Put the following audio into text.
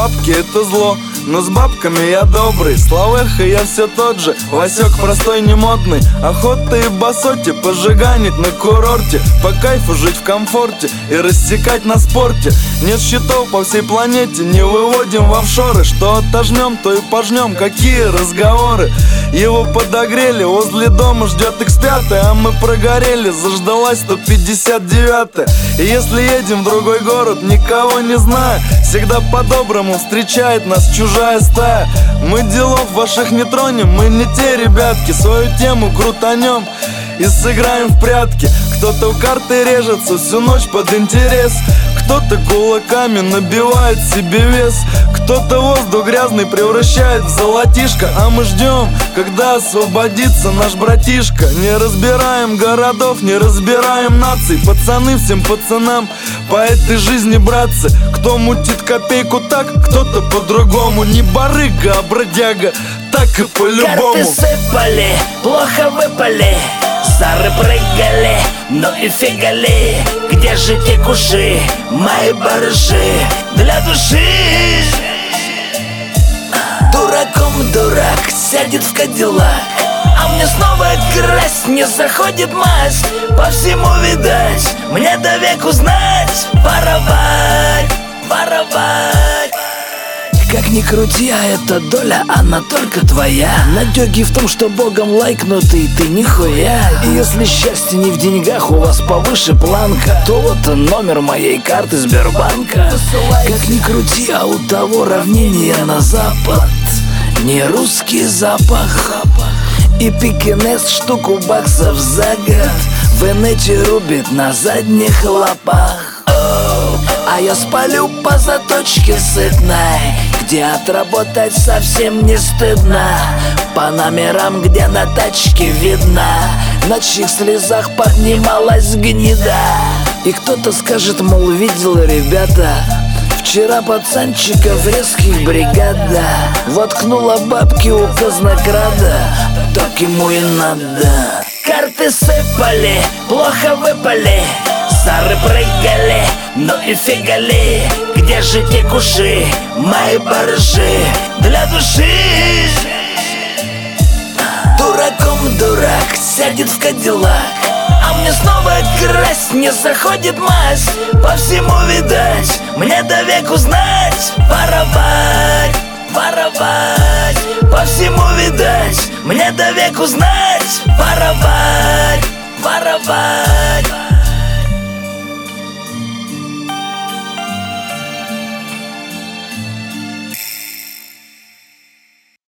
бабки это зло, но с бабками я добрый. Славеха я все тот же, Васек простой не модный. Охота и басоте пожиганить на курорте, по кайфу жить в комфорте и рассекать на спорте. Нет счетов по всей планете, не выводим в офшоры. Что отожмем, то и пожнем, какие разговоры. Его подогрели, возле дома ждет X5, а мы прогорели, заждалась 159-я. И если едем в другой город, никого не зная, всегда по-доброму встречает нас чужая стая. Мы делов ваших не тронем, мы не те ребятки. Свою тему крутанем и сыграем в прятки. Кто-то в карты режется всю ночь под интерес, кто-то кулаками набивает себе вес, кто-то воздух грязный превращает в золотишко. А мы ждем, когда освободится наш братишка. Не разбираем городов, не разбираем наций. Пацаны всем пацанам по этой жизни, братцы. Кто мутит копейку так, кто-то по-другому. Не барыга, а бродяга, так и по-любому. Карты сыпали, плохо выпали, зары прыгали, ну и фигали. Где же те куши, мои барыши для души? Дураком дурак сядет в кадиллак, а мне снова красть не заходит масть. По всему видать, мне до веку знать, воровать, воровать. Как ни крути, а эта доля, она только твоя. Надёги в том, что богом лайкнутый ты нихуя. И если счастье не в деньгах, у вас повыше планка, то вот номер моей карты Сбербанка. Как ни крути, а у того равнение на запад не русский запах. И пекинес штуку баксов за год в инете рубит на задних лапах. А я спалю по заточке сытной, где отработать совсем не стыдно. По номерам, где на тачке видно, на чьих слезах поднималась гнида. И кто-то скажет, мол, видел, ребята, вчера пацанчиков резких бригада воткнула бабки у казнокрада, так ему и надо. Карты сыпали, плохо выпали, зары прыгали, ну и фигали. Где же те куши, мои барыши для души? Дураком дурак сядет в кадиллак, а мне снова красть не заходит масть. По всему видать, мне до веку знать, воровать, воровать. По всему видать, мне до веку знать, воровать, воровать.